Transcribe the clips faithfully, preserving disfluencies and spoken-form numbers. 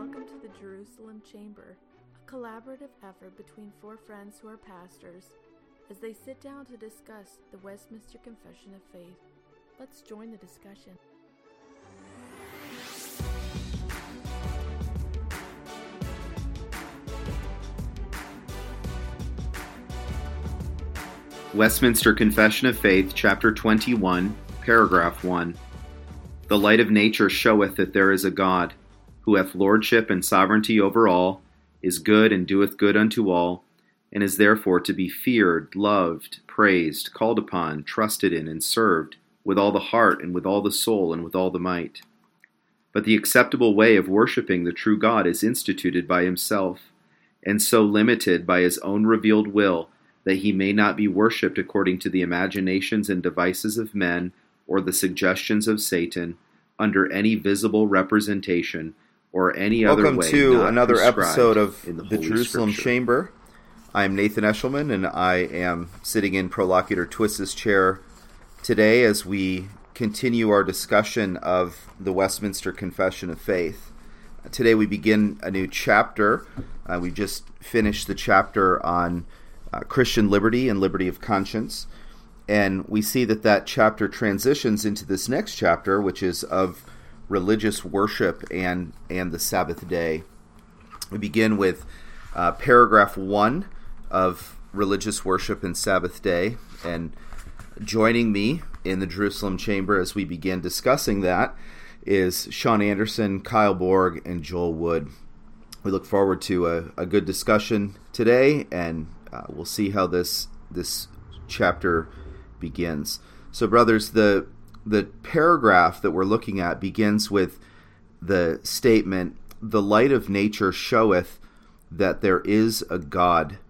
Welcome to the Jerusalem Chamber, a collaborative effort between four friends who are pastors as they sit down to discuss the Westminster Confession of Faith. Let's join the discussion. Westminster Confession of Faith, Chapter twenty-one, Paragraph one. The light of nature showeth that there is a God, who hath lordship and sovereignty over all, is good and doeth good unto all, and is therefore to be feared, loved, praised, called upon, trusted in, and served, with all the heart, and with all the soul, and with all the might. But the acceptable way of worshipping the true God is instituted by himself, and so limited by his own revealed will, that he may not be worshipped according to the imaginations and devices of men, or the suggestions of Satan, under any visible representation, or any other Welcome way. Welcome to another episode of the, the Jerusalem Scripture. Chamber. I'm Nathan Eshelman, and I am sitting in Prolocutor Twist's chair today as we continue our discussion of the Westminster Confession of Faith. Today we begin a new chapter. Uh, we just finished the chapter on uh, Christian liberty and liberty of conscience, and we see that that chapter transitions into this next chapter, which is of religious worship and and the Sabbath day. We begin with uh, paragraph one of religious worship and Sabbath day, and joining me in the Jerusalem Chamber as we begin discussing that is Sean Anderson, Kyle Borg, and Joel Wood. We look forward to a, a good discussion today, and uh, we'll see how this this chapter begins. So, brothers, the The paragraph that we're looking at begins with the statement, "The light of nature showeth that there is a God."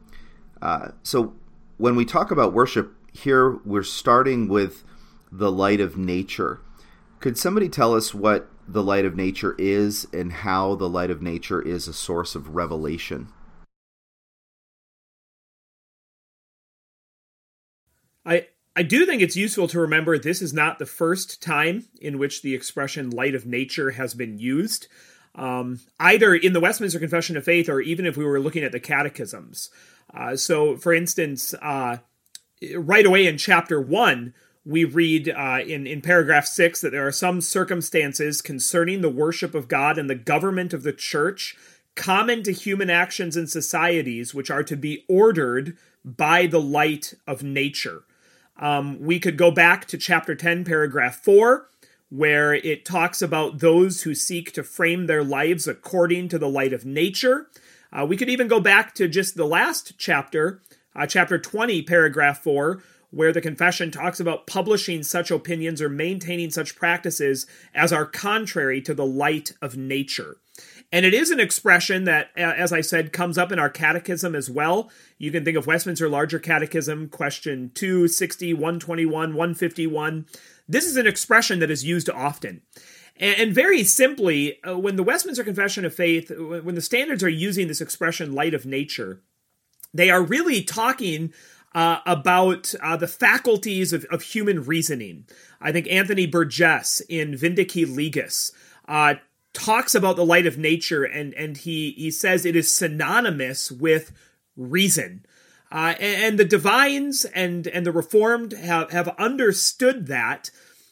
Uh, so when we talk about worship, here we're starting with the light of nature. Could somebody tell us what the light of nature is and how the light of nature is a source of revelation? I I do think it's useful to remember this is not the first time in which the expression light of nature has been used, um, either in the Westminster Confession of Faith or even if we were looking at the catechisms. Uh, so, for instance, uh, right away in chapter one, we read uh, in, in paragraph six that there are some circumstances concerning the worship of God and the government of the church common to human actions and societies which are to be ordered by the light of nature. Um, we could go back to chapter ten, paragraph four, where it talks about those who seek to frame their lives according to the light of nature. Uh, we could even go back to just the last chapter, uh, chapter twenty, paragraph four, where the confession talks about publishing such opinions or maintaining such practices as are contrary to the light of nature. And it is an expression that, as I said, comes up in our catechism as well. You can think of Westminster Larger Catechism, question two sixty, one twenty-one, one fifty-one. This is an expression that is used often. And very simply, when the Westminster Confession of Faith, when the standards are using this expression, light of nature, they are really talking uh, about uh, the faculties of, of human reasoning. I think Anthony Burgess in Vindici Legis uh, talks about the light of nature, and, and he, he says it is synonymous with reason. Uh, and, and the divines and, and the Reformed have, have understood that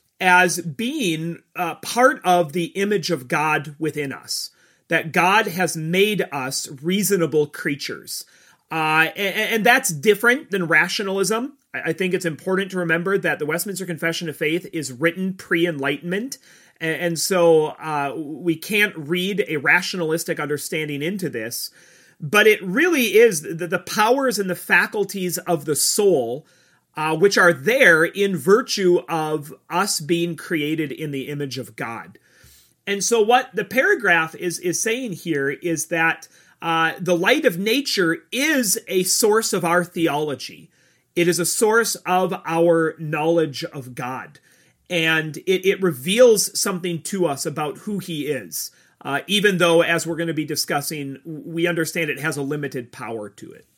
as being uh, part of the image of God within us, that God has made us reasonable creatures. Uh, and, and that's different than rationalism. I think it's important to remember that the Westminster Confession of Faith is written pre-Enlightenment, and so uh, we can't read a rationalistic understanding into this, but it really is the, the powers and the faculties of the soul, uh, which are there in virtue of us being created in the image of God. And so what the paragraph is, is saying here is that uh, the light of nature is a source of our theology. It is a source of our knowledge of God. And it, it reveals something to us about who he is, uh, even though, as we're going to be discussing, we understand it has a limited power to it.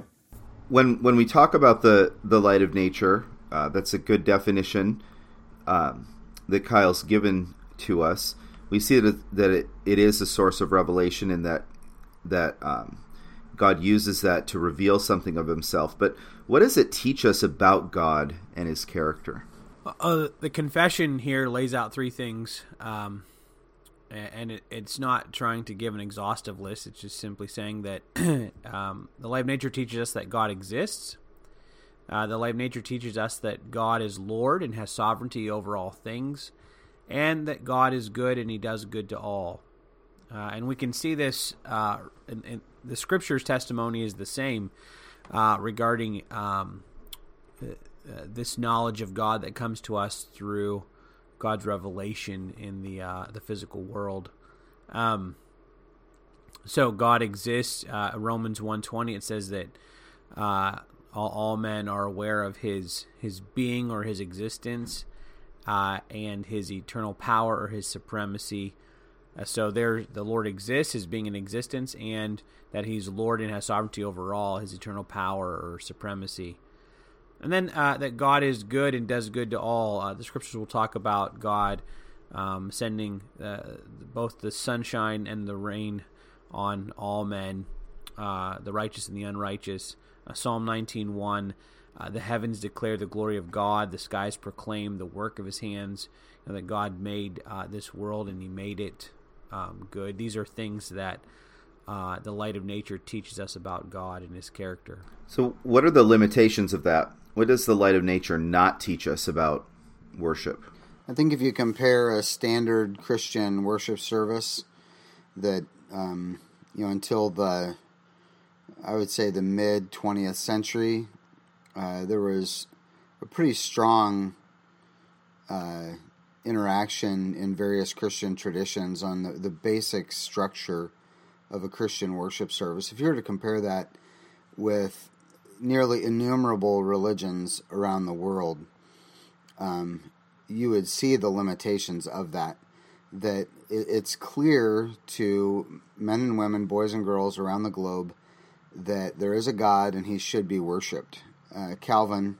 When when we talk about the, the light of nature, uh, that's a good definition um, that Kyle's given to us. we see that that it, it is a source of revelation, and that that um, God uses that to reveal something of himself. But what does it teach us about God and his character? Uh, the confession here lays out three things, um, and it, it's not trying to give an exhaustive list. It's just simply saying that um, the light of nature teaches us that God exists. Uh, the light of nature teaches us that God is Lord and has sovereignty over all things, and that God is good and he does good to all. Uh, and we can see this, uh, in, in the Scripture's testimony is the same uh, regarding um, uh, this knowledge of God that comes to us through God's revelation in the uh, the physical world. Um, so God exists. Uh, Romans one twenty, it says that uh, all, all men are aware of his his being or his existence, uh, and his eternal power or his supremacy. Uh, so there, the Lord exists, his being in existence, and that he's Lord and has sovereignty over all, his eternal power or supremacy. And then uh, that God is good and does good to all. Uh, the Scriptures will talk about God um, sending uh, both the sunshine and the rain on all men, uh, the righteous and the unrighteous. Uh, Psalm nineteen one, uh, the heavens declare the glory of God, the skies proclaim the work of his hands. You know, that God made uh, this world and he made it um, good. These are things that uh, the light of nature teaches us about God and his character. So what are the limitations of that? What does the light of nature not teach us about worship? I think if you compare a standard Christian worship service that, um, you know, until the, I would say the mid twentieth century, uh, there was a pretty strong uh, interaction in various Christian traditions on the, the basic structure of a Christian worship service. If you were to compare that with nearly innumerable religions around the world, um, you would see the limitations of that. That it, it's clear to men and women, boys and girls around the globe, that there is a God and he should be worshipped. Uh, Calvin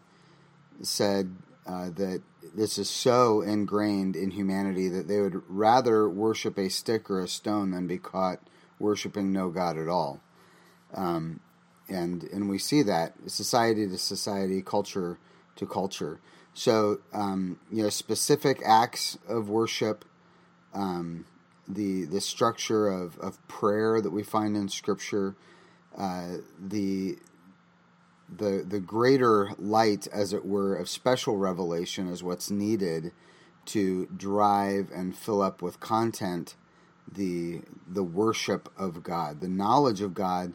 said uh, that this is so ingrained in humanity that they would rather worship a stick or a stone than be caught worshiping no God at all. Um, And and we see that society to society, culture to culture. So um, you know, specific acts of worship, um, the the structure of, of prayer that we find in Scripture, uh, the the the greater light, as it were, of special revelation is what's needed to drive and fill up with content the the worship of God. The knowledge of God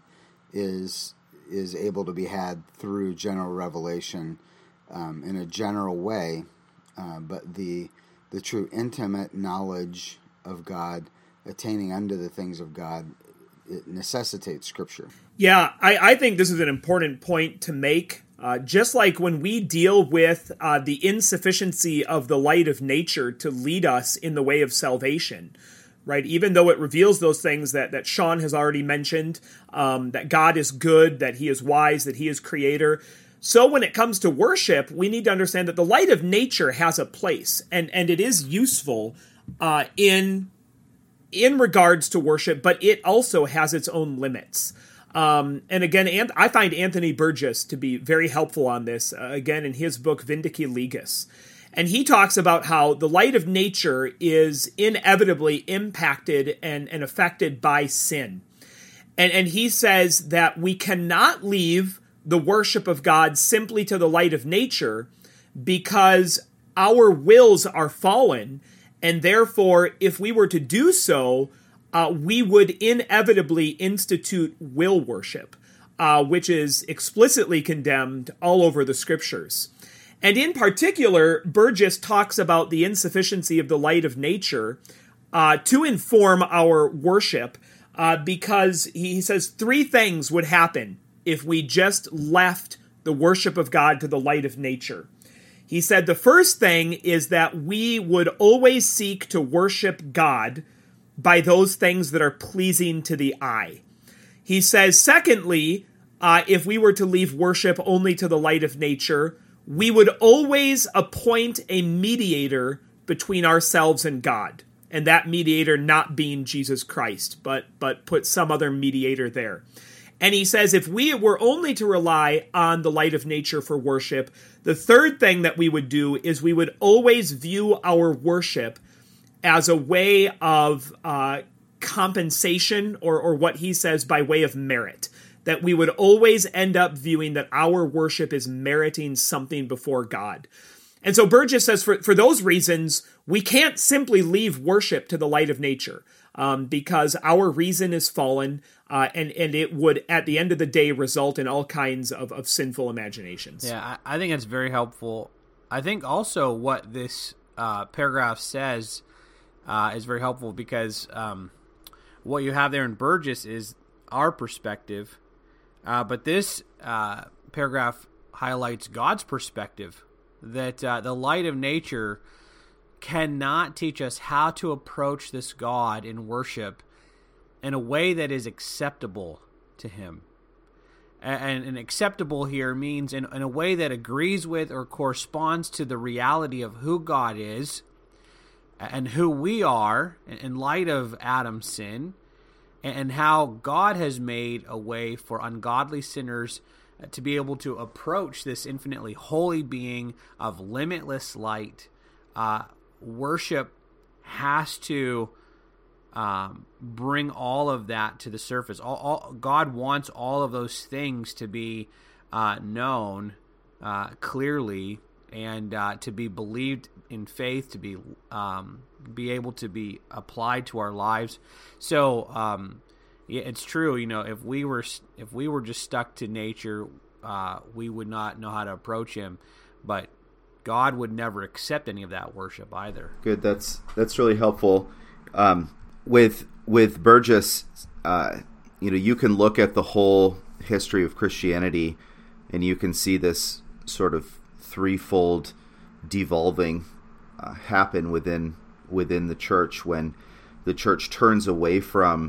is is able to be had through general revelation um, in a general way, uh, but the the true intimate knowledge of God, attaining unto the things of God, it necessitates Scripture. Yeah, I, I think this is an important point to make. Uh, just like when we deal with uh, the insufficiency of the light of nature to lead us in the way of salvation, right? Even though it reveals those things that, that Sean has already mentioned, um, that God is good, that he is wise, that he is creator. So when it comes to worship, we need to understand that the light of nature has a place, and, and it is useful uh, in, in regards to worship, but it also has its own limits. Um, and again, Ant- I find Anthony Burgess to be very helpful on this, uh, again, in his book, Vindici Legis. And he talks about how the light of nature is inevitably impacted and, and affected by sin. And, and he says that we cannot leave the worship of God simply to the light of nature because our wills are fallen. And therefore, if we were to do so, uh, we would inevitably institute will worship, uh, which is explicitly condemned all over the Scriptures. And in particular, Burgess talks about the insufficiency of the light of nature uh, to inform our worship uh, because he says three things would happen if we just left the worship of God to the light of nature. He said the first thing is that we would always seek to worship God by those things that are pleasing to the eye. He says, secondly, uh, if we were to leave worship only to the light of nature, we would always appoint a mediator between ourselves and God. and that mediator not being Jesus Christ, but but put some other mediator there. And he says if we were only to rely on the light of nature for worship, the third thing that we would do is we would always view our worship as a way of uh, compensation, or, or what he says by way of merit. That we would always end up viewing that our worship is meriting something before God. And so Burgess says for, for those reasons, we can't simply leave worship to the light of nature, um, because our reason is fallen, uh, and, and it would, at the end of the day, result in all kinds of, of sinful imaginations. Yeah, I, I think that's very helpful. I think also what this uh, paragraph says uh, is very helpful, because um, what you have there in Burgess is our perspective, uh, but this uh, paragraph highlights God's perspective, that uh, the light of nature cannot teach us how to approach this God in worship in a way that is acceptable to him. And, and acceptable here means in, in a way that agrees with or corresponds to the reality of who God is and who we are in light of Adam's sin, and how God has made a way for ungodly sinners to be able to approach this infinitely holy being of limitless light. Uh, worship has to um, bring all of that to the surface. All, all, God wants all of those things to be uh, known uh, clearly, and uh, to be believed in faith, to be um, be able to be applied to our lives. So um, yeah, it's true. You know, if we were if we were just stuck to nature, uh, we would not know how to approach him. But God would never accept any of that worship either. Good. That's that's really helpful. Um, with with Burgess, uh, you know, you can look at the whole history of Christianity, and you can see this sort of threefold devolving uh, happen within within the church, when the church turns away from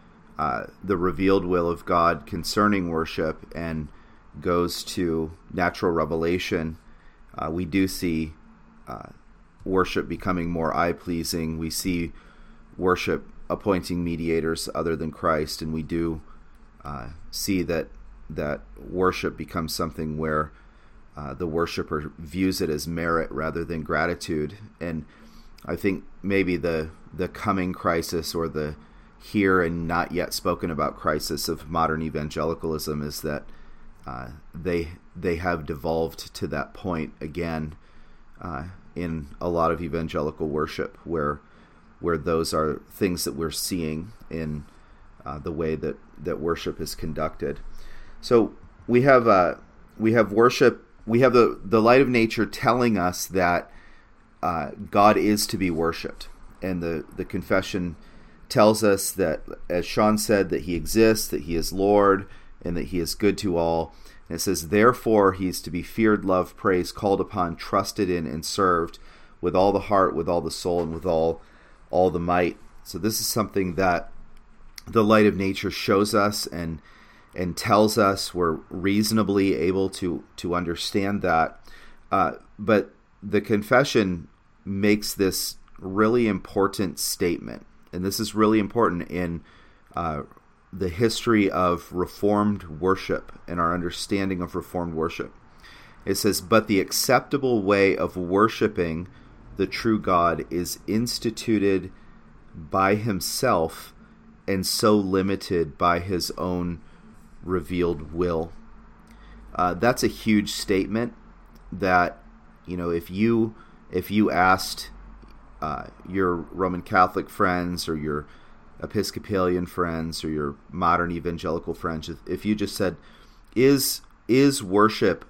uh, the revealed will of God concerning worship and goes to natural revelation. Uh, we do see uh, worship becoming more eye-pleasing. We see worship appointing mediators other than Christ, and we do uh, see that that worship becomes something where uh, the worshiper views it as merit rather than gratitude. And I think maybe the the coming crisis, or the here and not yet spoken about crisis of modern evangelicalism, is that uh, they they have devolved to that point again uh, in a lot of evangelical worship, where where those are things that we're seeing in uh, the way that, that worship is conducted. So we have uh, we have worship. We have the, the light of nature telling us that uh, God is to be worshipped, and the, the confession tells us that, as Sean said, that he exists, that he is Lord, and that he is good to all. And it says, therefore, he is to be feared, loved, praised, called upon, trusted in, and served with all the heart, with all the soul, and with all all the might. So this is something that the light of nature shows us and and tells us. We're reasonably able to to understand that. Uh, but the confession makes this really important statement, and this is really important in uh, the history of Reformed worship and our understanding of Reformed worship. It says, but the acceptable way of worshiping the true God is instituted by himself, and so limited by his own revealed will. Uh, that's a huge statement that, you know, if you if you asked uh, your Roman Catholic friends, or your Episcopalian friends, or your modern evangelical friends, if, if you just said, is is worship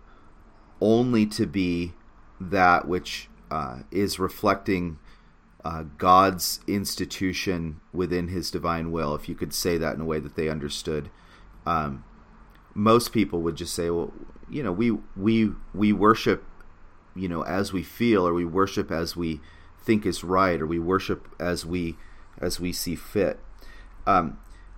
only to be that which uh, is reflecting uh, God's institution within his divine will, if you could say that in a way that they understood, um, most people would just say, well, you know, we we we worship, you know, as we feel, or we worship as we think is right, or we worship as we as we see fit. Um,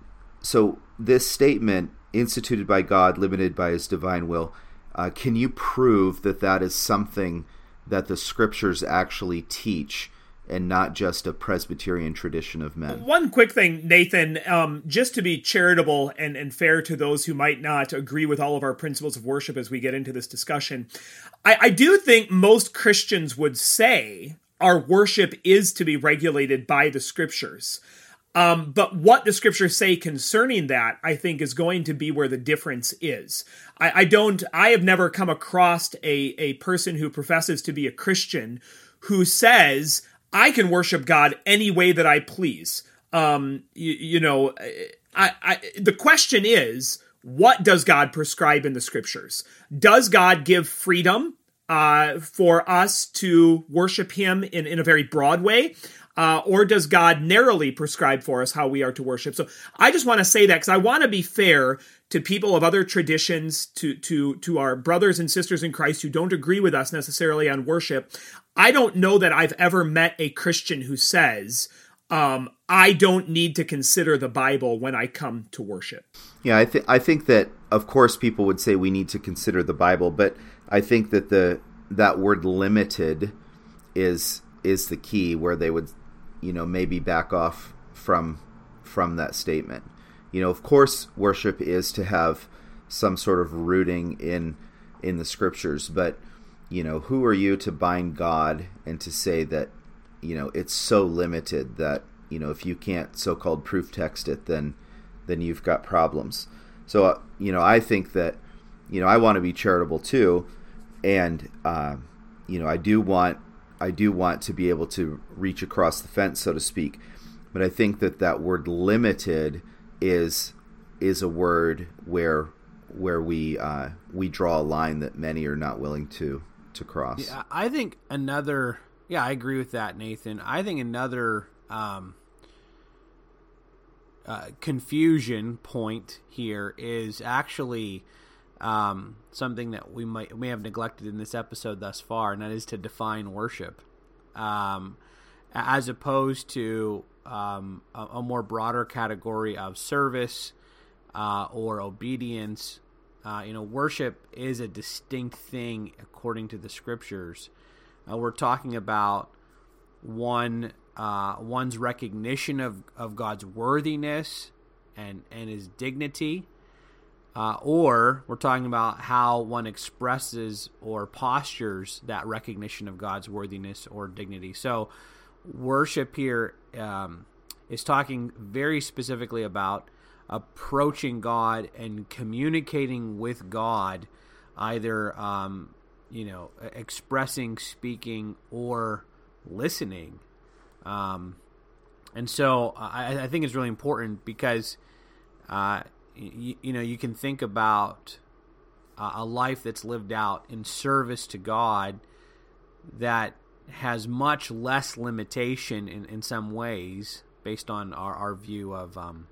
so this statement, instituted by God, limited by his divine will, uh, can you prove that that is something that the scriptures actually teach and not just a Presbyterian tradition of men. One quick thing, Nathan, um, just to be charitable and, and fair to those who might not agree with all of our principles of worship as we get into this discussion, I, I do think most Christians would say our worship is to be regulated by the Scriptures. Um, but what the Scriptures say concerning that, I think, is going to be where the difference is. I, I don't, I have never come across a, a person who professes to be a Christian who says, I can worship God any way that I please. Um, you, you know, I, I, the question is, what does God prescribe in the Scriptures? Does God give freedom uh, for us to worship Him in, in a very broad way? Uh, or does God narrowly prescribe for us how we are to worship? So I just want to say that because I want to be fair to people of other traditions, to to to our brothers and sisters in Christ who don't agree with us necessarily on worship. I don't know that I've ever met a Christian who says, um, I don't need to consider the Bible when I come to worship. Yeah, I, th- I think that, of course, people would say we need to consider the Bible, but I think that the that word limited is is the key where they would, you know, maybe back off from from that statement. You know, of course, worship is to have some sort of rooting in in the Scriptures, but, you know, who are you to bind God and to say that, you know, it's so limited that, you know, if you can't so-called proof text it, then then you've got problems. So, uh, you know, I think that, you know, I want to be charitable too, and uh, you know, I do want I do want to be able to reach across the fence, so to speak. But I think that that word limited is is a word where where we uh, we draw a line that many are not willing to to cross. Yeah, I think another. Yeah, I agree with that, Nathan. I think another um, uh, confusion point here is actually um, something that we might may have neglected in this episode thus far, and that is to define worship, um, as opposed to um, a, a more broader category of service uh, or obedience. Uh, you know, worship is a distinct thing according to the Scriptures. Uh, we're talking about one uh, one's recognition of, of God's worthiness and, and His dignity, uh, or we're talking about how one expresses or postures that recognition of God's worthiness or dignity. So worship here um, is talking very specifically about approaching God and communicating with God, either um, you know, expressing, speaking, or listening. Um, and so I, I think it's really important because, uh, you, you know, you can think about uh, a life that's lived out in service to God that has much less limitation in, in some ways based on our, our view of um,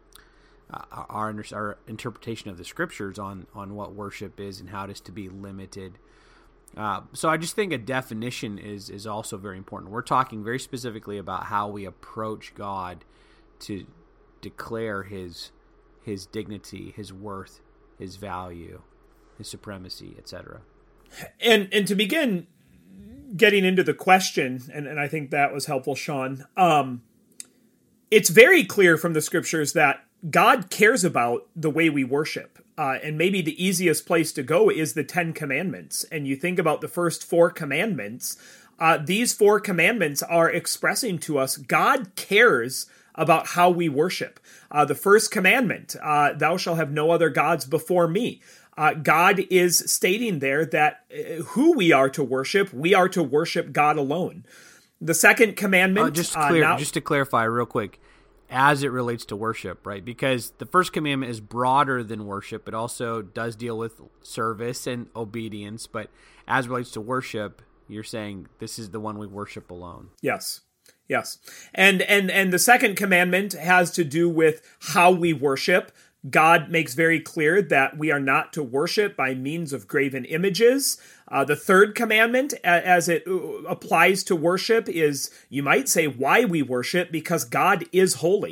our, our interpretation of the Scriptures on, on what worship is and how it is to be limited. Uh, so I just think a definition is, is also very important. We're talking very specifically about how we approach God to declare His His dignity, His worth, His value, His supremacy, et cetera. And and to begin getting into the question, and, and I think that was helpful, Sean, um, it's very clear from the Scriptures that God cares about the way we worship. Uh, and maybe the easiest place to go is the Ten Commandments. And you think about the first four commandments. Uh, these four commandments are expressing to us God cares about how we worship. Uh, the first commandment, uh, thou shalt have no other gods before me. Uh, God is stating there that uh, who we are to worship, we are to worship God alone. The second commandment... Uh, just, clear, uh, now, just to clarify real quick, as it relates to worship, right? Because the first commandment is broader than worship. It also does deal with service and obedience. But as it relates to worship, you're saying this is the one we worship alone. Yes. Yes. And and and the second commandment has to do with how we worship. God makes very clear that we are not to worship by means of graven images. Uh, the third commandment, as it applies to worship, is, you might say, why we worship, because God is holy.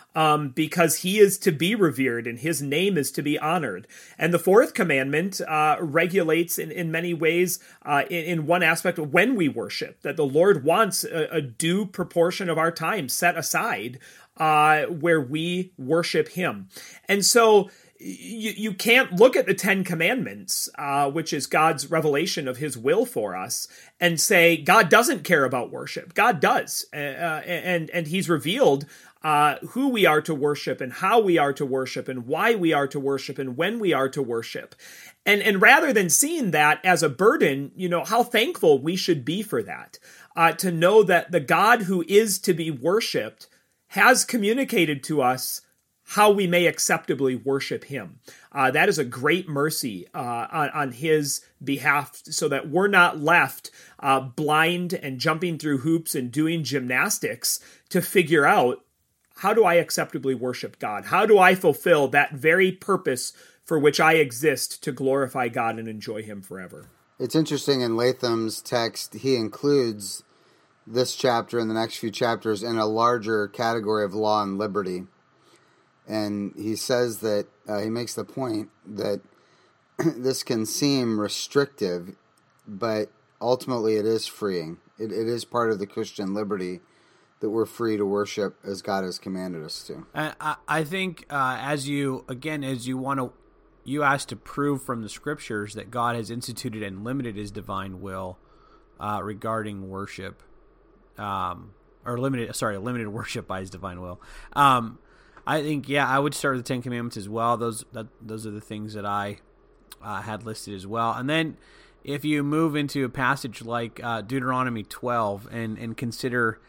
um, because he is to be revered and his name is to be honored. And the fourth commandment uh, regulates in, in many ways, uh, in, in one aspect, when we worship, that the Lord wants a, a due proportion of our time set aside uh, where we worship him. And so you, you can't look at the Ten Commandments, uh, which is God's revelation of his will for us, and say God doesn't care about worship. God does. Uh, and, and he's revealed uh, who we are to worship and how we are to worship and why we are to worship and when we are to worship. And, and rather than seeing that as a burden, you know, how thankful we should be for that, uh, to know that the God who is to be worshiped has communicated to us how we may acceptably worship him. Uh, that is a great mercy uh, on, on his behalf, so that we're not left uh, blind and jumping through hoops and doing gymnastics to figure out, how do I acceptably worship God? How do I fulfill that very purpose for which I exist, to glorify God and enjoy him forever? It's interesting, in Latham's text, he includes this chapter and the next few chapters in a larger category of law and liberty. And he says that, uh, he makes the point that this can seem restrictive, but ultimately it is freeing. It, it is part of the Christian liberty that we're free to worship as God has commanded us to. I, I think uh, as you, again, as you want to, you asked to prove from the scriptures that God has instituted and limited his divine will uh, regarding worship, um, or limited, sorry, limited worship by his divine will. Um, I think, yeah, I would start with the Ten Commandments as well. Those that, those are the things that I uh, had listed as well. And then if you move into a passage like uh, Deuteronomy twelve and, and consider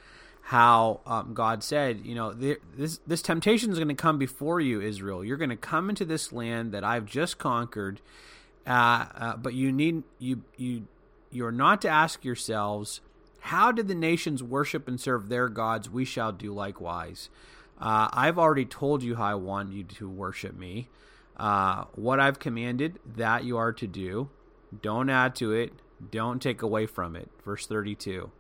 how um, God said, you know, there, this this temptation is going to come before you, Israel. You're going to come into this land that I've just conquered, uh, uh, but you need you you you are not to ask yourselves, how did the nations worship and serve their gods? We shall do likewise. Uh, I've already told you how I want you to worship me. Uh, what I've commanded, that you are to do. Don't add to it. Don't take away from it. Verse thirty-two.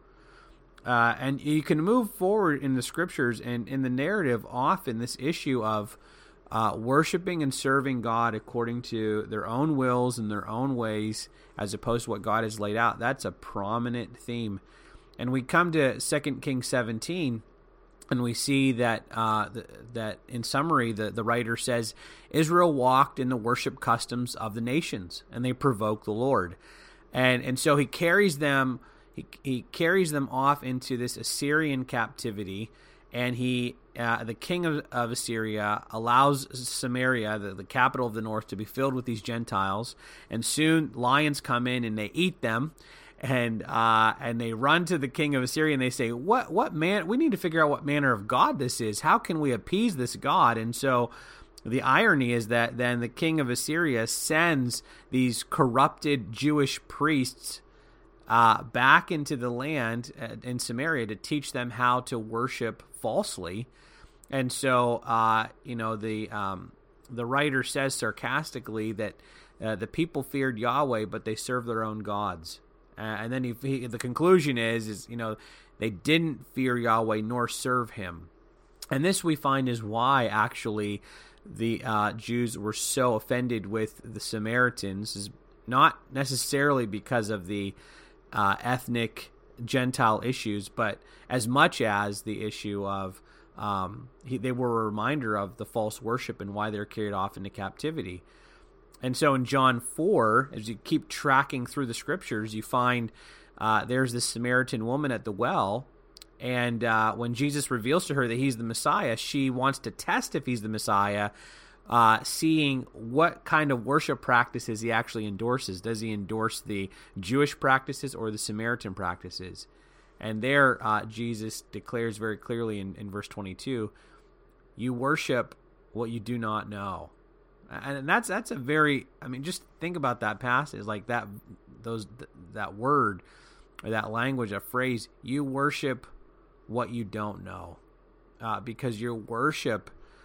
Uh, and you can move forward in the scriptures and in the narrative, often this issue of uh, worshiping and serving God according to their own wills and their own ways, as opposed to what God has laid out. That's a prominent theme. And we come to Second Kings seventeen, and we see that uh, the, that in summary, the, the writer says, Israel walked in the worship customs of the nations, and they provoked the Lord. And and so he carries them he, he carries them off into this Assyrian captivity, and he uh, the king of, of Assyria allows Samaria, the, the capital of the north, to be filled with these Gentiles, and soon lions come in and they eat them. And uh, and they run to the king of Assyria and they say, "What what man? We need to figure out what manner of God this is. How can we appease this God?" And so, the irony is that then the king of Assyria sends these corrupted Jewish priests uh, back into the land in Samaria to teach them how to worship falsely. And so, uh, you know, the um, the writer says sarcastically that uh, the people feared Yahweh, but they served their own gods. Uh, and then he, he, the conclusion is, is, you know, they didn't fear Yahweh nor serve him. And this we find is why actually the uh, Jews were so offended with the Samaritans, is not necessarily because of the uh, ethnic Gentile issues, but as much as the issue of um, he, they were a reminder of the false worship and why they're carried off into captivity. And so in John four, as you keep tracking through the scriptures, you find uh, there's this Samaritan woman at the well, and uh, when Jesus reveals to her that he's the Messiah, she wants to test if he's the Messiah, uh, seeing what kind of worship practices he actually endorses. Does he endorse the Jewish practices or the Samaritan practices? And there uh, Jesus declares very clearly in, in verse twenty-two, you worship what you do not know. And that's that's a very, I mean, just think about that passage, like that, those that word, or that language, that phrase. You worship what you don't know, uh, because your worship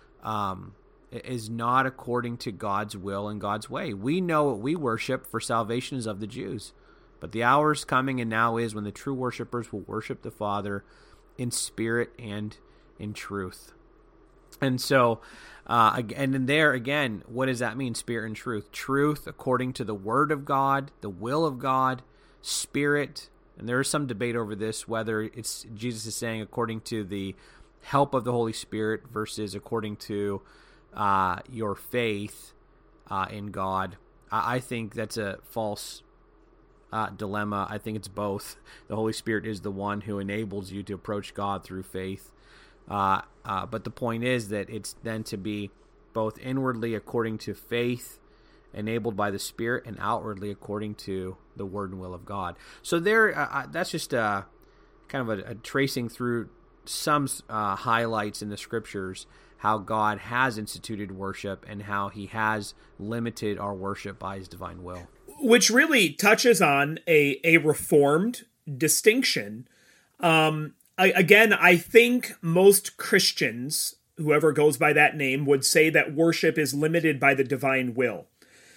um, is not according to God's will and God's way. We know what we worship, for salvation is of the Jews, but the hour is coming, and now is, when the true worshipers will worship the Father in spirit and in truth. And so, uh, and then there again, what does that mean? Spirit and truth. Truth according to the Word of God, the will of God, Spirit. And there is some debate over this, whether it's Jesus is saying according to the help of the Holy Spirit versus according to uh, your faith uh, in God. I, I think that's a false uh, dilemma. I think it's both. The Holy Spirit is the one who enables you to approach God through faith. Uh, uh, but the point is that it's then to be both inwardly according to faith, enabled by the Spirit, and outwardly according to the Word and will of God. So there, uh, that's just uh, kind of a, a tracing through some uh, highlights in the Scriptures, how God has instituted worship and how he has limited our worship by his divine will. Which really touches on a, a reformed distinction. Um, I, again, I think most Christians, whoever goes by that name, would say that worship is limited by the divine will.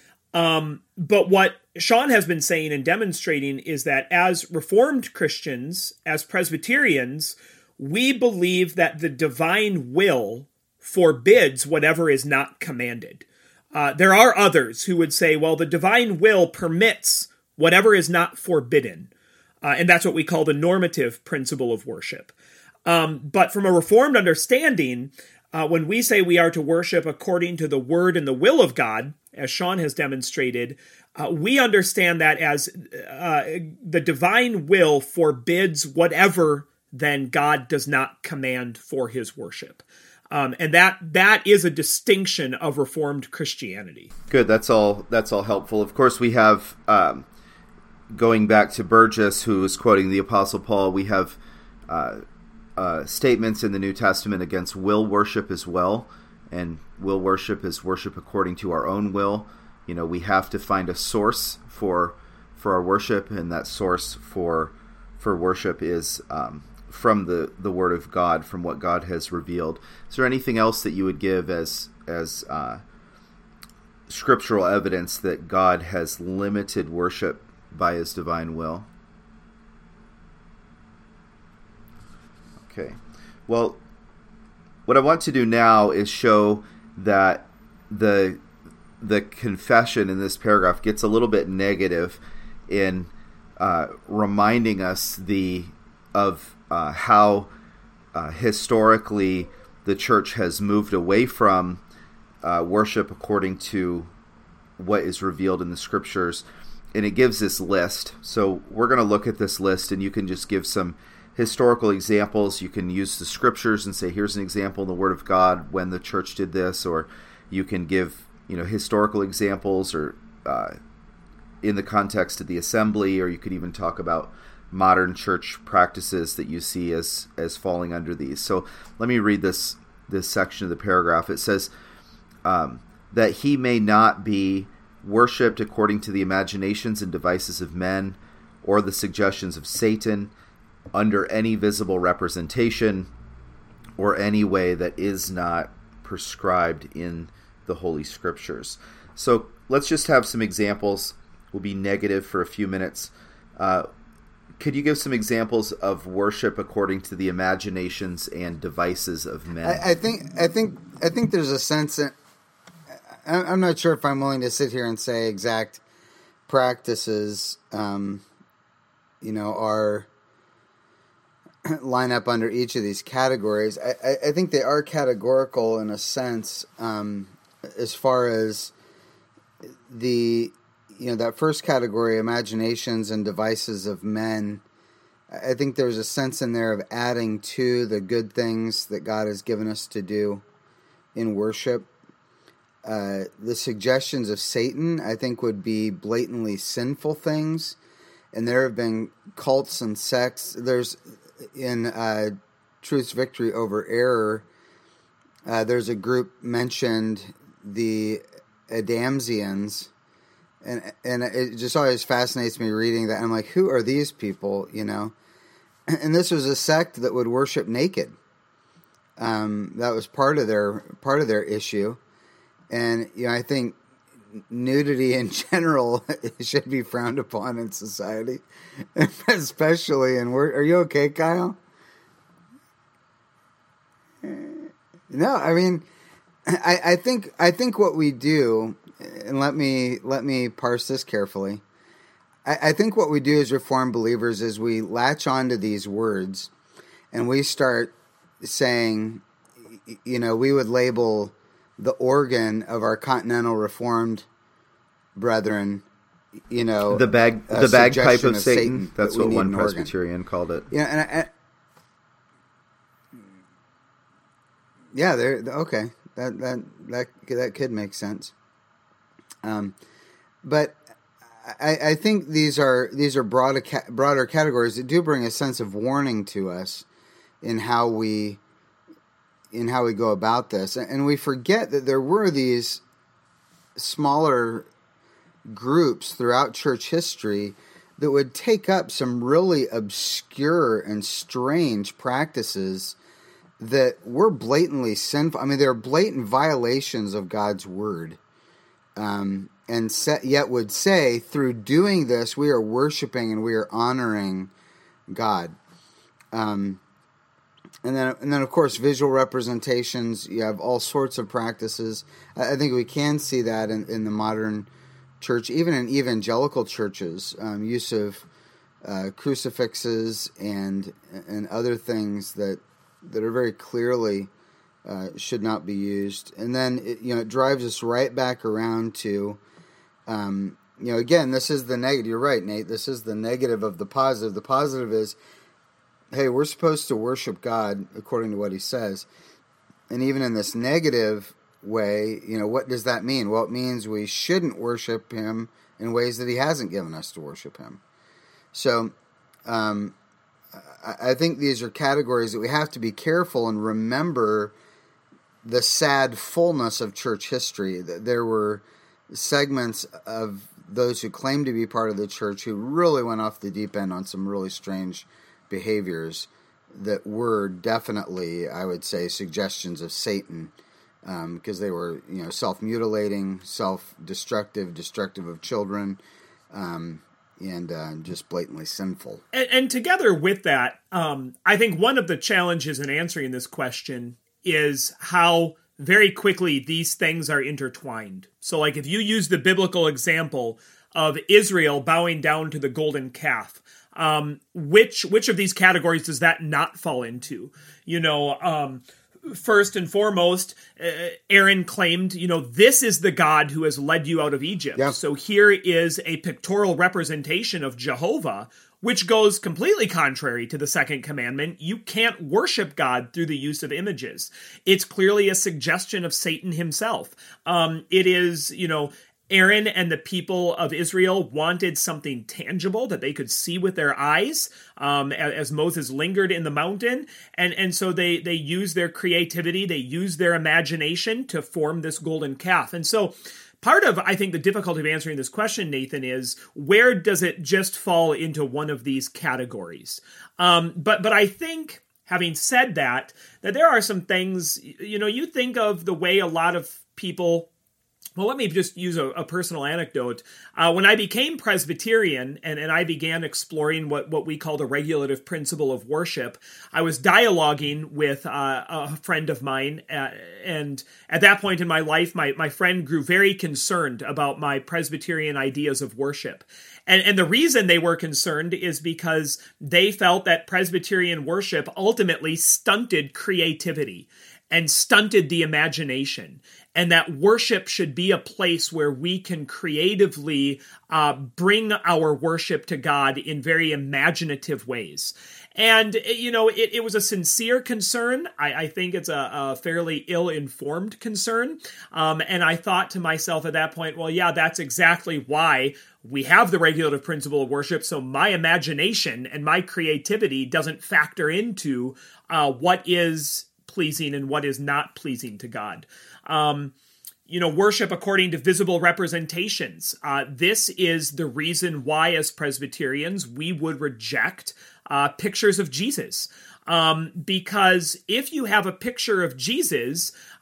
Um, but what Sean has been saying and demonstrating is that as Reformed Christians, as Presbyterians, we believe that the divine will forbids whatever is not commanded. Uh, there are others who would say, well, the divine will permits whatever is not forbidden. Uh, and that's what we call the normative principle of worship. Um, but from a Reformed understanding, uh, when we say we are to worship according to the word and the will of God, as Sean has demonstrated, uh, we understand that as uh, the divine will forbids whatever then God does not command for his worship. Um, and that that is a distinction of Reformed Christianity. Good. That's all. That's all helpful. Of course, we have um, going back to Burgess, who is quoting the Apostle Paul. We have uh, uh, statements in the New Testament against will worship as well, and will worship is worship according to our own will. You know, we have to find a source for for our worship, and that source for for worship is Um, from the, the Word of God, from what God has revealed. Is there anything else that you would give as as uh, scriptural evidence that God has limited worship by his divine will? Okay. Well, what I want to do now is show that the the confession in this paragraph gets a little bit negative in uh, reminding us the of Uh, how uh, historically the church has moved away from uh, worship according to what is revealed in the scriptures. And it gives this list. So we're going to look at this list, and you can just give some historical examples. You can use the scriptures and say, here's an example in the Word of God when the church did this, or you can give, you know, historical examples or uh, in the context of the assembly, or you could even talk about modern church practices that you see as as falling under these. So let me read this this section of the paragraph. It says um, that he may not be worshipped according to the imaginations and devices of men or the suggestions of Satan under any visible representation or any way that is not prescribed in the Holy Scriptures. So let's just have some examples. We'll be negative for a few minutes. Uh, Could you give some examples of worship according to the imaginations and devices of men? I, I think I think I think there's a sense that I'm not sure if I'm willing to sit here and say exact practices, um, you know, are line up under each of these categories. I, I, I think they are categorical in a sense, um, as far as the. You know, that first category, imaginations and devices of men, I think there's a sense in there of adding to the good things that God has given us to do in worship. Uh, the suggestions of Satan, I think, would be blatantly sinful things. And there have been cults and sects. There's, in uh, Truth's Victory Over Error, uh, there's a group mentioned, the Adamsians. And and it just always fascinates me reading that. I'm like, who are these people, you know? And this was a sect that would worship naked. Um, that was part of their part of their issue. And you know, I think nudity in general should be frowned upon in society, especially in work. Are you okay, Kyle? No, I mean, I, I think I think what we do, and let me let me parse this carefully. I, I think what we do as Reformed believers is we latch onto these words, and we start saying, you know, we would label the organ of our continental Reformed brethren, you know, the bag, the bagpipe of, of Satan. Satan. That's that what one Presbyterian organ. called it. Yeah, and, and yeah, there. Okay, that that that that could make sense. Um, but I, I think these are these are broader broader categories that do bring a sense of warning to us in how we in how we go about this, and we forget that there were these smaller groups throughout church history that would take up some really obscure and strange practices that were blatantly sinful. I mean, they're blatant violations of God's word, um, and set, yet would say, through doing this, we are worshiping and we are honoring God. Um, and then, and then, of course, visual representations. You have all sorts of practices. I, I think we can see that in, in the modern church, even in evangelical churches, um, use of uh, crucifixes and and other things that that are very clearly uh, should not be used. And then it, you know it drives us right back around to um, you know again, this is the negative. You're right, Nate. This is the negative of the positive. The positive is, hey, we're supposed to worship God according to what He says, and even in this negative way, you know, what does that mean? Well, it means we shouldn't worship Him in ways that He hasn't given us to worship Him. So, um, I think these are categories that we have to be careful and remember the sad fullness of church history. There were segments of those who claimed to be part of the church who really went off the deep end on some really strange behaviors that were definitely, I would say, suggestions of Satan. Um, because they were, you know, self-mutilating, self-destructive, destructive of children, um, and uh, just blatantly sinful. And, and together with that, um, I think one of the challenges in answering this question is how very quickly these things are intertwined. So, like, if you use the biblical example of Israel bowing down to the golden calf, um, which which of these categories does that not fall into? You know, um... First and foremost, uh, Aaron claimed, you know, this is the God who has led you out of Egypt. Yeah. So here is a pictorial representation of Jehovah, which goes completely contrary to the second commandment. You can't worship God through the use of images. It's clearly a suggestion of Satan himself. Um, it is, you know, Aaron and the people of Israel wanted something tangible that they could see with their eyes um, as Moses lingered in the mountain. And, and so they, they used their creativity, they used their imagination to form this golden calf. And so part of, I think, the difficulty of answering this question, Nathan, is where does it just fall into one of these categories? Um, but but I think, having said that, that there are some things, you know, you think of the way a lot of people... Well, let me just use a, a personal anecdote. Uh, when I became Presbyterian and, and I began exploring what, what we call the regulative principle of worship, I was dialoguing with uh, a friend of mine. Uh, and at that point in my life, my, my friend grew very concerned about my Presbyterian ideas of worship. And, and the reason they were concerned is because they felt that Presbyterian worship ultimately stunted creativity and stunted the imagination, and that worship should be a place where we can creatively uh, bring our worship to God in very imaginative ways. And, you know, it, it was a sincere concern. I, I think it's a, a fairly ill-informed concern. Um, and I thought to myself at that point, well, yeah, that's exactly why we have the regulative principle of worship, so my imagination and my creativity doesn't factor into uh, what is pleasing and what is not pleasing to God. Um, you know, worship according to visible representations. Uh, this is the reason why, as Presbyterians, we would reject uh, pictures of Jesus. Um, because if you have a picture of Jesus,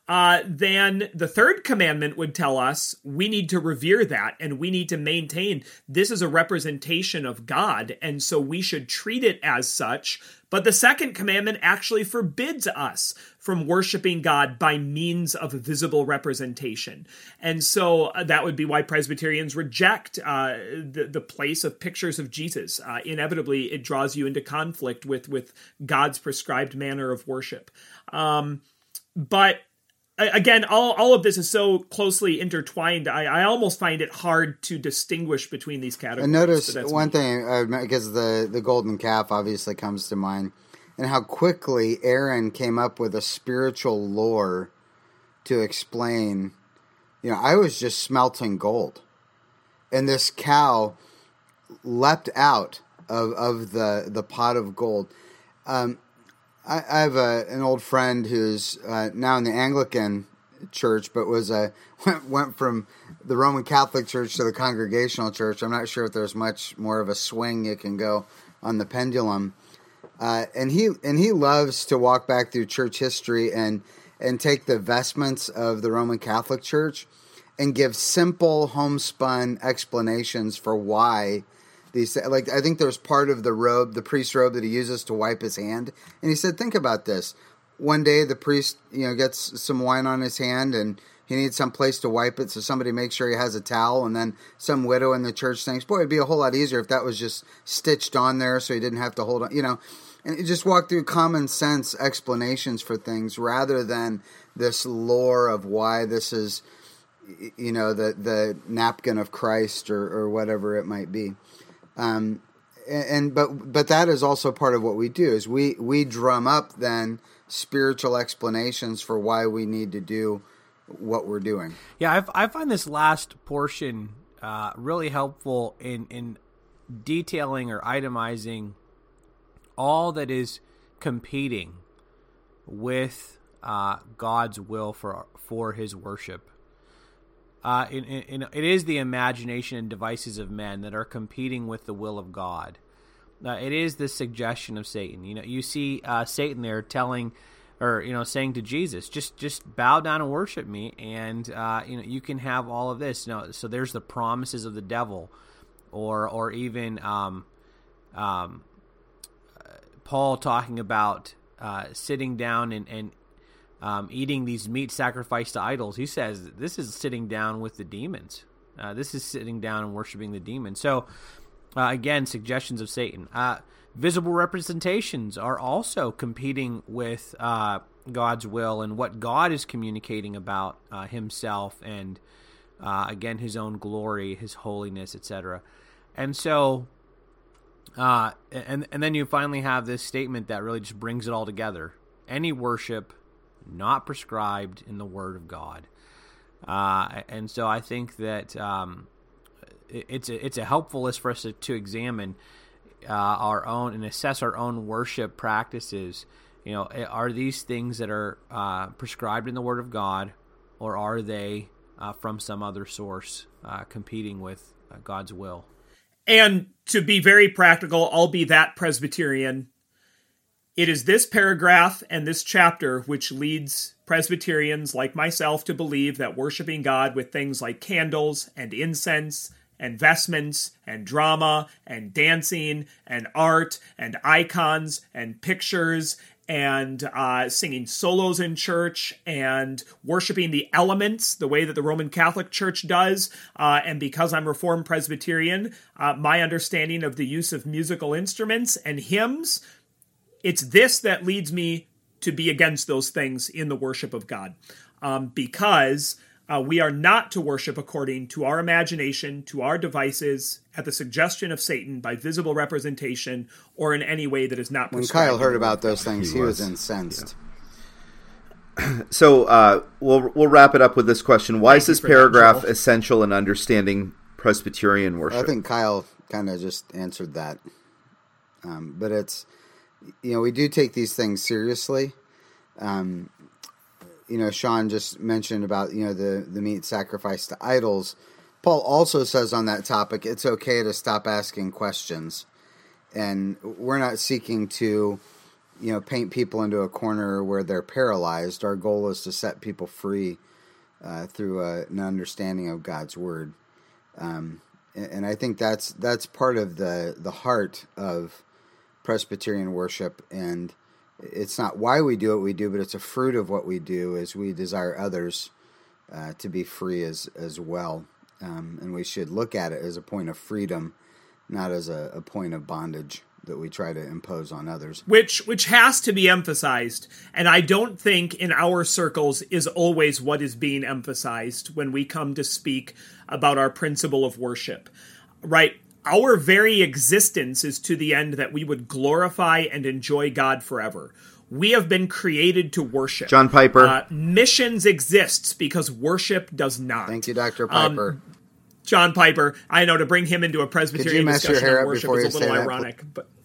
uh, then the third commandment would tell us we need to revere that, and we need to maintain this is a representation of God, and so we should treat it as such. But the second commandment actually forbids us from worshiping God by means of visible representation. And so uh, that would be why Presbyterians reject uh, the, the place of pictures of Jesus. Uh, inevitably, it draws you into conflict with, with God's prescribed manner of worship. Um, but Again, all, all of this is so closely intertwined, I, I almost find it hard to distinguish between these categories. I notice one me. thing, uh, because the, the golden calf obviously comes to mind, and how quickly Aaron came up with a spiritual lore to explain, you know, I was just smelting gold. And this cow leapt out of, of the, the pot of gold. Um I have a, an old friend who's uh, now in the Anglican Church, but was a went, went from the Roman Catholic Church to the Congregational Church. I'm not sure if there's much more of a swing you can go on the pendulum. Uh, and he and he loves to walk back through church history and and take the vestments of the Roman Catholic Church and give simple homespun explanations for why. These, like, I think there's part of the robe, the priest's robe, that he uses to wipe his hand. And he said, think about this. One day the priest, you know, gets some wine on his hand and he needs some place to wipe it, so somebody makes sure he has a towel, and then some widow in the church thinks, boy, it'd be a whole lot easier if that was just stitched on there so he didn't have to hold on, you know. And he just walked through common sense explanations for things rather than this lore of why this is, you know, the, the napkin of Christ or, or whatever it might be. Um, and, and but but that is also part of what we do is we, we drum up then spiritual explanations for why we need to do what we're doing. Yeah, I've, I find this last portion uh, really helpful in in detailing or itemizing all that is competing with uh, God's will for for His worship. Uh, in, in, it is the imagination and devices of men that are competing with the will of God. Uh, it is the suggestion of Satan. You know, you see uh, Satan there telling, or you know, saying to Jesus, "Just, just bow down and worship me, and uh, you know, you can have all of this." You know, so there's the promises of the devil, or, or even um, um, Paul talking about uh, sitting down and and. Um, eating these meat sacrificed to idols. He says this is sitting down with the demons. Uh, this is sitting down and worshiping the demons. So, uh, again, suggestions of Satan. Uh, visible representations are also competing with uh, God's will and what God is communicating about uh, Himself and, uh, again, His own glory, His holiness, et cetera. And so, uh, and and then you finally have this statement that really just brings it all together. Any worship not prescribed in the Word of God, uh, and so I think that um, it, it's a, it's a helpful list for us to, to examine uh, our own and assess our own worship practices. You know, are these things that are uh, prescribed in the Word of God, or are they uh, from some other source uh, competing with uh, God's will? And to be very practical, I'll be that Presbyterian. It is this paragraph and this chapter which leads Presbyterians like myself to believe that worshiping God with things like candles and incense and vestments and drama and dancing and art and icons and pictures and uh, singing solos in church and worshiping the elements the way that the Roman Catholic Church does. Uh, and because I'm Reformed Presbyterian, uh, my understanding of the use of musical instruments and hymns, it's this that leads me to be against those things in the worship of God, um, because uh, we are not to worship according to our imagination, to our devices, at the suggestion of Satan by visible representation, or in any way that is not prescribed. When Kyle heard about those things, he, he was, was incensed. Yeah. So uh, we'll we'll wrap it up with this question: why Thank is this paragraph that, essential in understanding Presbyterian worship? I think Kyle kind of just answered that, um, but it's. You know, we do take these things seriously. Um, you know, Sean just mentioned about, you know, the, the meat sacrificed to idols. Paul also says on that topic, it's okay to stop asking questions. And we're not seeking to you know, paint people into a corner where they're paralyzed. Our goal is to set people free uh, through a, an understanding of God's Word. Um, and, and I think that's that's part of the, the heart of Presbyterian worship. And it's not why we do what we do, but it's a fruit of what we do as we desire others uh, to be free as, as well. Um, and we should look at it as a point of freedom, not as a, a point of bondage that we try to impose on others. Which which has to be emphasized, and I don't think in our circles is always what is being emphasized when we come to speak about our principle of worship, right? Our very existence is to the end that we would glorify and enjoy God forever. We have been created to worship. John Piper. Uh, missions exists because worship does not. Thank you, Doctor Piper. Um, John Piper. I know, to bring him into a Presbyterian discussion on worship is a little ironic, that? but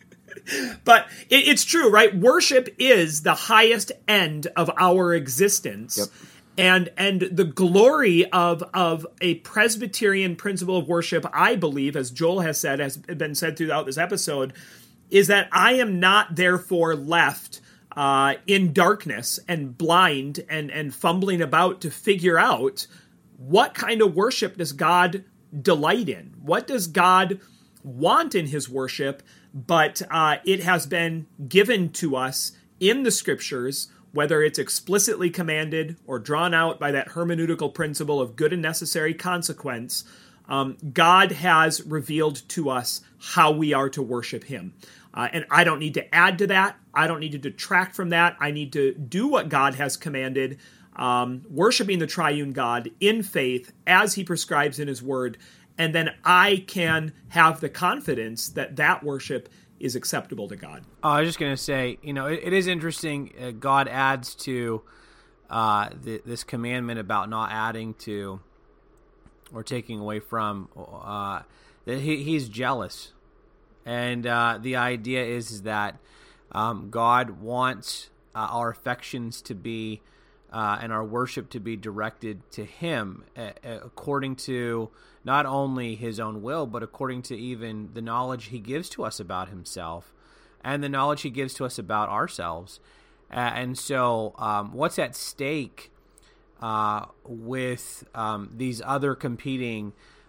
but it, it's true, right? Worship is the highest end of our existence. Yep. And and the glory of of a Presbyterian principle of worship, I believe, as Joel has said, has been said throughout this episode, is that I am not therefore left uh, in darkness and blind and, and fumbling about to figure out what kind of worship does God delight in? What does God want in his worship? But uh, it has been given to us in the Scriptures, whether it's explicitly commanded or drawn out by that hermeneutical principle of good and necessary consequence. Um, God has revealed to us how we are to worship him. Uh, and I don't need to add to that. I don't need to detract from that. I need to do what God has commanded, um, worshiping the triune God in faith as he prescribes in his word. And then I can have the confidence that that worship is acceptable to God. Oh, I was just going to say, you know, it, it is interesting. Uh, God adds to uh, the, this commandment about not adding to or taking away from, uh, that he, he's jealous. And uh, the idea is, is that um, God wants uh, our affections to be uh, and our worship to be directed to him uh, according to not only his own will, but according to even the knowledge he gives to us about himself and the knowledge he gives to us about ourselves. Uh, and so um, what's at stake uh, with um, these other competing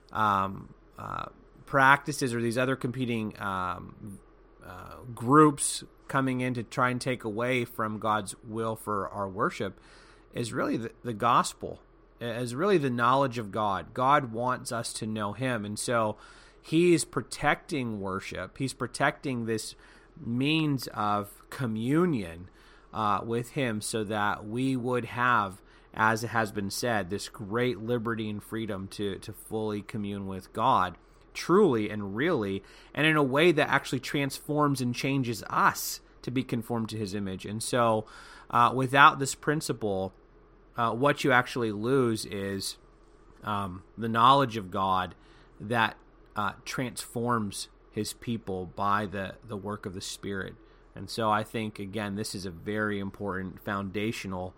um, uh, practices or these other competing um, uh, groups coming in to try and take away from God's will for our worship is really the, the gospel, is really the knowledge of God. God wants us to know him. And so he's protecting worship. He's protecting this means of communion uh, with him so that we would have, as it has been said, this great liberty and freedom to, to fully commune with God, truly and really, and in a way that actually transforms and changes us to be conformed to his image. And so uh, without this principle, uh, what you actually lose is um, the knowledge of God that uh, transforms his people by the, the work of the Spirit. And so I think, again, this is a very important foundational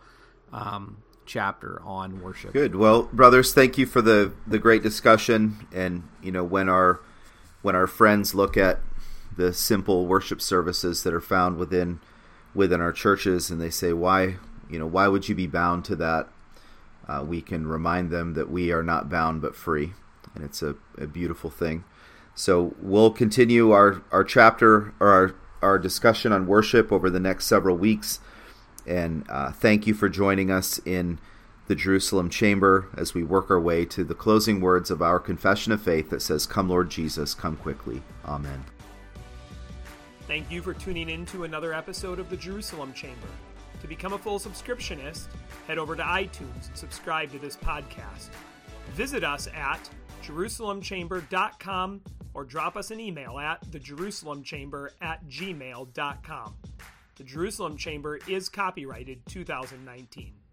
um, chapter on worship. Good. Well, brothers, thank you for the, the great discussion. And, you know, when our when our friends look at the simple worship services that are found within within our churches and they say, why, you know, why would you be bound to that? Uh, we can remind them that we are not bound but free. And it's a, a beautiful thing. So we'll continue our, our chapter or our, our discussion on worship over the next several weeks. And uh, thank you for joining us in the Jerusalem Chamber as we work our way to the closing words of our confession of faith that says, "Come, Lord Jesus, come quickly." Amen. Thank you for tuning in to another episode of the Jerusalem Chamber. To become a full subscriptionist, head over to iTunes and subscribe to this podcast. Visit us at jerusalem chamber dot com or drop us an email at the jerusalem chamber at gmail dot com. The Jerusalem Chamber is copyrighted two thousand nineteen.